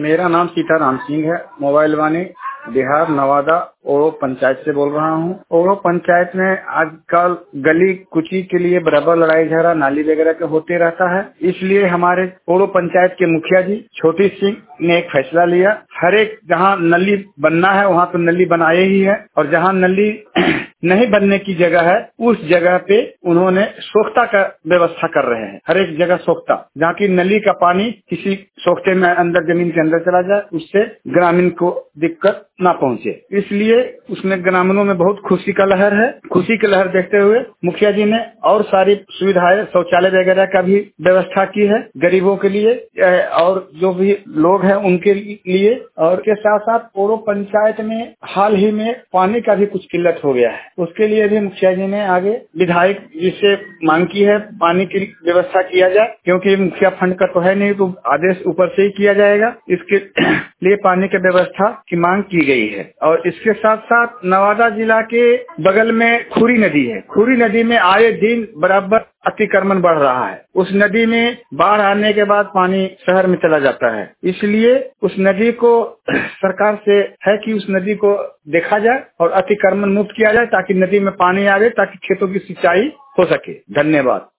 मेरा नाम सीताराम सिंह है। मोबाइल वाणी बिहार नवादा ओरो पंचायत से बोल रहा हूँ। ओरो पंचायत में आजकल गली कुची के लिए बराबर लड़ाई झगड़ा नाली वगैरह के होते रहता है। इसलिए हमारे ओरो पंचायत के मुखिया जी छोटी सिंह ने एक फैसला लिया, हर एक जहाँ नली बनना है वहाँ तो नली बनाए ही है, और जहाँ नली नहीं बनने की जगह है उस जगह पे उन्होंने सोख्ता का व्यवस्था कर रहे हैं। हर एक जगह सोख्ता, जहाँ की नली का पानी किसी सोख्ते में अंदर जमीन के अंदर चला जाए, उससे ग्रामीण को दिक्कत ना पहुँचे। इसलिए उसमें ग्रामीणों में बहुत खुशी का लहर है। खुशी की लहर देखते हुए मुखिया जी ने और सारी सुविधाएं, शौचालय वगैरह का भी व्यवस्था की है गरीबों के लिए और जो भी लोग हैं उनके लिए। और के साथ साथ ओरो पंचायत में हाल ही में पानी का भी कुछ किल्लत हो गया है, उसके लिए भी मुखिया जी ने आगे विधायक जी से मांग की है पानी की व्यवस्था किया जाए, क्योंकि मुखिया फंड का तो है नहीं, तो आदेश ऊपर से ही किया जाएगा। इसके लिए पानी की व्यवस्था की मांग की गई है। और इसके साथ साथ नवादा जिला के बगल में खुरी नदी है। खुरी नदी में आए दिन बराबर अतिक्रमण बढ़ रहा है। उस नदी में बाढ़ आने के बाद पानी शहर में चला जाता है। इसलिए उस नदी को सरकार से है कि उस नदी को देखा जाए और अतिक्रमण मुक्त किया जाए, ताकि नदी में पानी आवे, ताकि खेतों की सिंचाई हो सके। धन्यवाद।